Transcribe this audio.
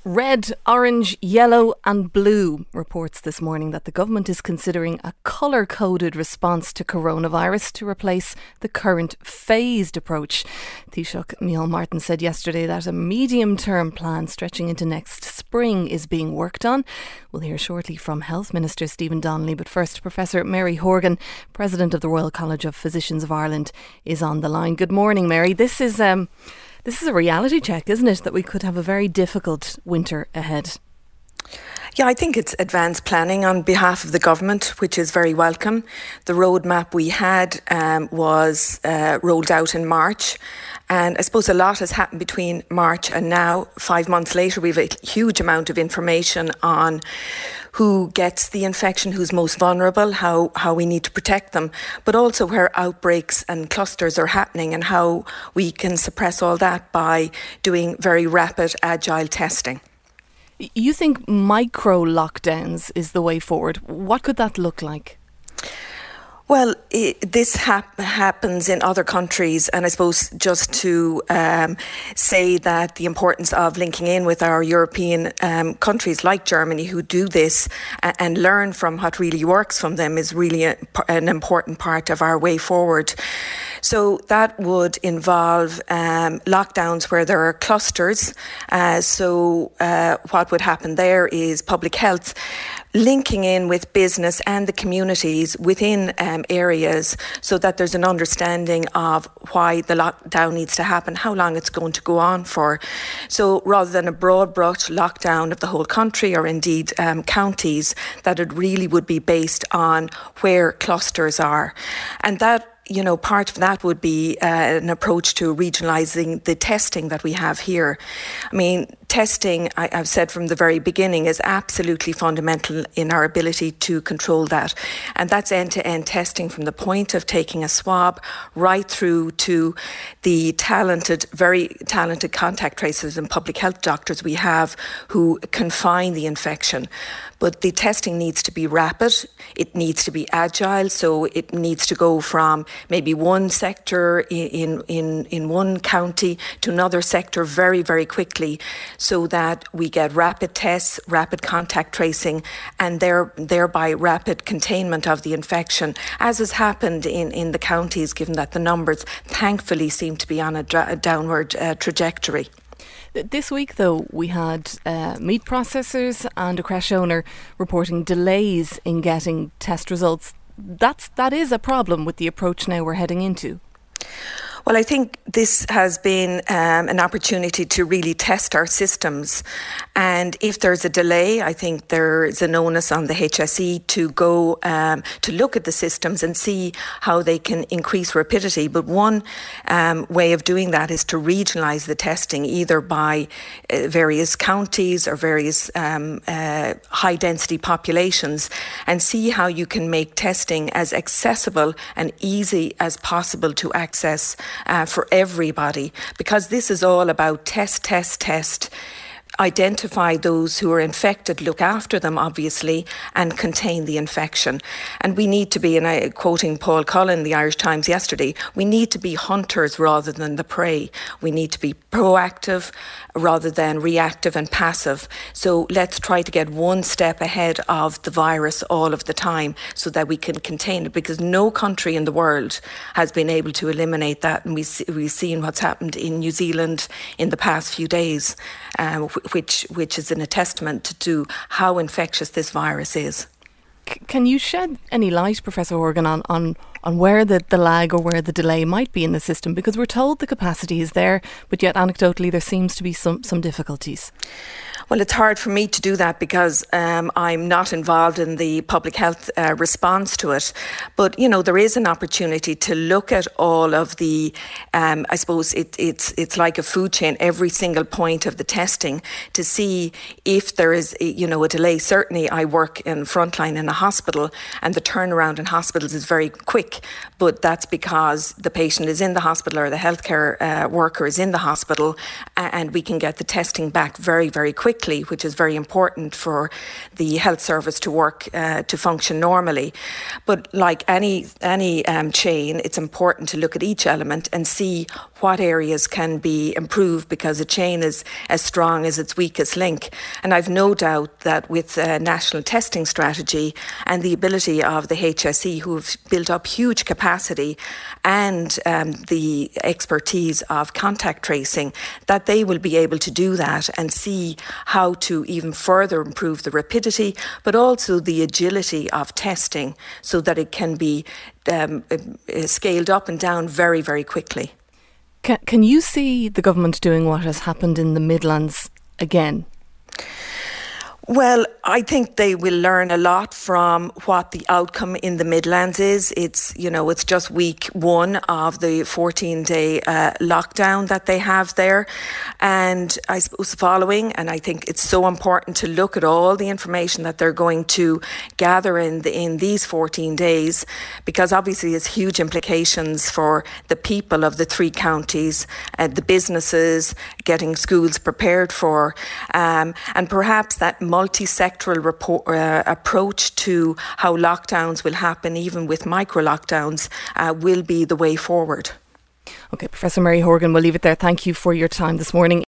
Red, orange, yellow and blue reports this morning that the government is considering a colour-coded response to coronavirus to replace the current phased approach. Taoiseach Micheál Martin said yesterday that a medium-term plan stretching into next spring is being worked on. We'll hear shortly from Health Minister Stephen Donnelly, but first Professor Mary Horgan, President of the Royal College of Physicians of Ireland, is on the line. Good morning, Mary. This is a reality check, isn't it, that we could have a very difficult winter ahead? Yeah, I think it's advanced planning on behalf of the government, which is very welcome. The roadmap we had was rolled out in March. And I suppose a lot has happened between March and now. 5 months later, we have a huge amount of information on who gets the infection, who's most vulnerable, how we need to protect them, but also where outbreaks and clusters are happening and how we can suppress all that by doing very rapid, agile testing. You think micro lockdowns is the way forward. What could that look like? Well, this happens in other countries, and I suppose just to say that the importance of linking in with our European countries like Germany who do this and learn from what really works from them is really an important part of our way forward. So that would involve lockdowns where there are clusters. So what would happen there is public health linking in with business and the communities within areas so that there's an understanding of why the lockdown needs to happen, how long it's going to go on for. So rather than a broad brush lockdown of the whole country or indeed counties, that it really would be based on where clusters are. And that, you know, part of that would be an approach to regionalising the testing that we have here. I mean, testing, I've said from the very beginning, is absolutely fundamental in our ability to control that. And that's end-to-end testing from the point of taking a swab right through to the very talented contact tracers and public health doctors we have who can find the infection. But the testing needs to be rapid, it needs to be agile, so it needs to go from maybe one sector in one county to another sector very, very quickly, so that we get rapid tests, rapid contact tracing, and thereby rapid containment of the infection, as has happened in the counties, given that the numbers thankfully seem to be on a downward trajectory. This week, though, we had meat processors and a creche owner reporting delays in getting test results. That is a problem with the approach now we're heading into. Well, I think this has been an opportunity to really test our systems. And if there's a delay, I think there's an onus on the HSE to go to look at the systems and see how they can increase rapidity. But one way of doing that is to regionalise the testing, either by various counties or various high-density populations, and see how you can make testing as accessible and easy as possible to access for everybody, because this is all about test, identify those who are infected, look after them, obviously, and contain the infection. And we need to be, and I quoting Paul Cullen, the Irish Times yesterday, we need to be hunters rather than the prey. We need to be proactive rather than reactive and passive. So let's try to get one step ahead of the virus all of the time so that we can contain it, because no country in the world has been able to eliminate that. And we've seen what's happened in New Zealand in the past few days, which is a testament to how infectious this virus is. Can you shed any light, Professor Horgan, on where the lag or where the delay might be in the system? Because we're told the capacity is there, but yet anecdotally there seems to be some difficulties. Well, it's hard for me to do that because I'm not involved in the public health response to it. But, you know, there is an opportunity to look at all of the, I suppose it's like a food chain, every single point of the testing to see if there is, you know, a delay. Certainly I work in frontline in a hospital and the turnaround in hospitals is very quick, but that's because the patient is in the hospital or the healthcare worker is in the hospital and we can get the testing back very, very quickly. quickly, which is very important for the health service to work, to function normally. But like any chain, it's important to look at each element and see what areas can be improved, because a chain is as strong as its weakest link. And I've no doubt that with a national testing strategy and the ability of the HSE, who have built up huge capacity, and the expertise of contact tracing, that they will be able to do that and see how to even further improve the rapidity, but also the agility of testing, so that it can be scaled up and down very, very quickly. Can you see the government doing what has happened in the Midlands again? Well, I think they will learn a lot from what the outcome in the Midlands is. It's just week 1 of the 14-day lockdown that they have there. And I suppose following, and I think it's so important to look at all the information that they're going to gather in these 14 days, because obviously it's huge implications for the people of the 3 counties, the businesses, getting schools prepared for, and perhaps that multi-sectoral approach to how lockdowns will happen, even with micro-lockdowns, will be the way forward. OK, Professor Mary Horgan, we'll leave it there. Thank you for your time this morning.